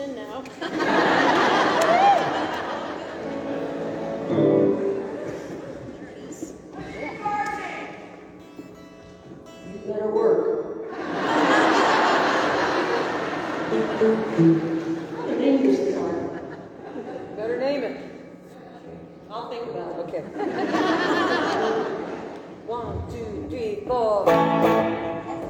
in now. You better work. How to name this guitar? Better name it. I'll think about it. Okay. 1, 2, 3, 4.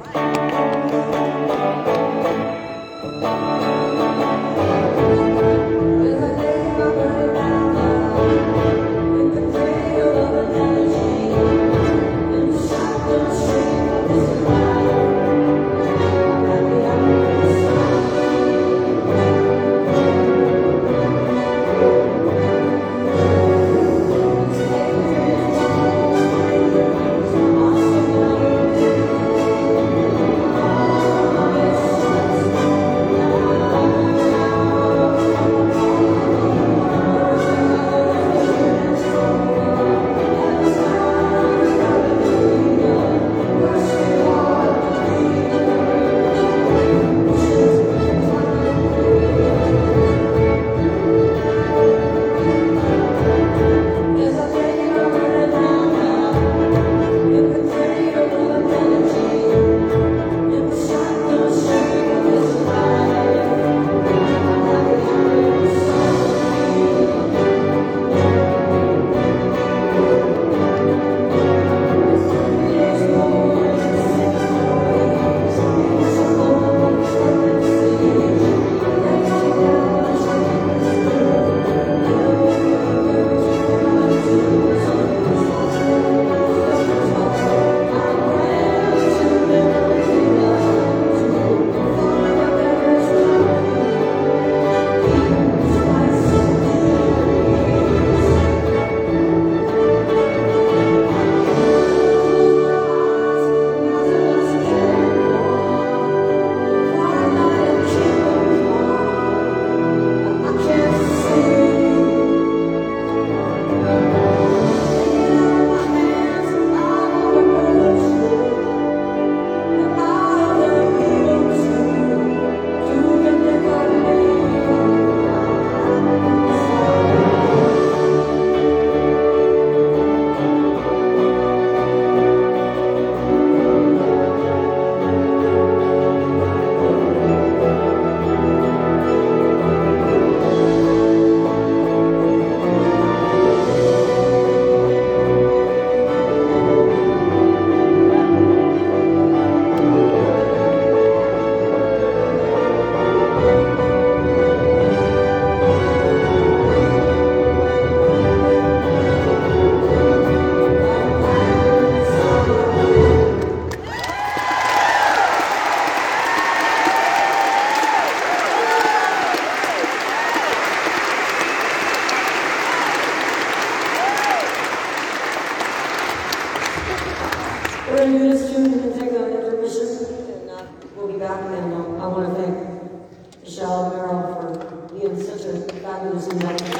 We're going to do this tune and take an intermission, and we'll be back. And I want to thank Michelle and Meryl for being such a fabulous inductee.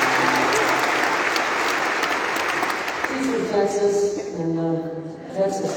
Texas, and Texas